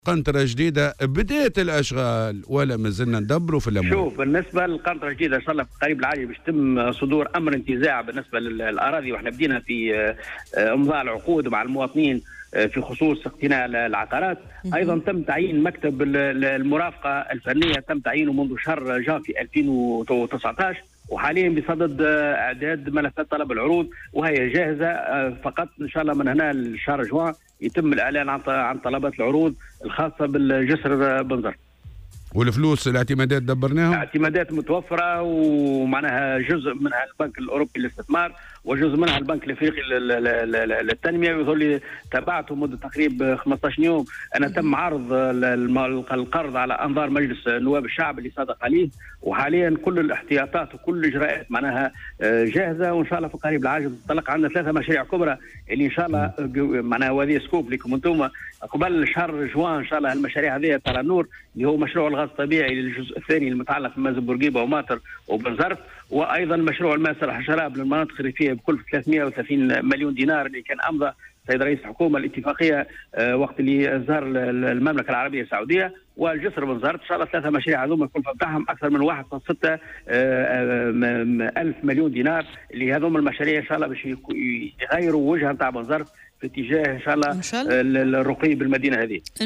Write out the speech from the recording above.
قنطرة جديدة بداية الأشغال ولا مازلنا ندبروا في الأمور؟ شوف، بالنسبة للقنطرة الجديدة إن شاء الله في قريب العاجل باش يتم صدور أمر انتزاع بالنسبة للأراضي، وإحنا بدينا في إمضاء العقود مع المواطنين في خصوص اقتناء العقارات. أيضا تم تعيين مكتب المرافقة الفنية، تم تعيينه منذ شهر جافي 2019، وحاليا بصدد اعداد ملفات طلب العروض وهي جاهزه. فقط ان شاء الله من هنا لشهر جوان يتم الاعلان عن طلبات العروض الخاصه بالجسر بنزرت. والفلوس الاعتمادات دبرناهم؟ اعتمادات متوفره، ومعناها جزء منها البنك الاوروبي للاستثمار وجزء منها البنك الافريقي للتنميه، ويظل تابعته مده تقريبا 15 يوم. انا تم عرض القرض على انظار مجلس نواب الشعب اللي صادق عليه، وحاليا كل الاحتياطات وكل الاجراءات معناها جاهزه، وان شاء الله في قريب العاجل تطلق عندنا 3 مشاريع كبرى اللي ان شاء الله معناها وهذه سكوب لكم انتم قبل شهر جوان ان شاء الله. المشاريع هذه ترى النور اللي هو مشروع الغاز الطبيعي للجزء الثاني المتعلق بمازن بورقيبه وماطر وبنزرت، وايضا مشروع الماء الشراب للمناطق الريفيه بكل 330 مليون دينار اللي كان امضى سيد رئيس الحكومه الاتفاقيه وقت اللي زار المملكه العربيه السعوديه. والجسر بنزرت ان شاء الله 3 مشاريع هذوما الكلفه بتاعهم اكثر من 1.6 ألف مليون دينار، اللي هذوما المشاريع ان شاء الله باش يغيروا وجهه نتاع بنزرت في اتجاه ان شاء الله الرقي بالمدينه هذه.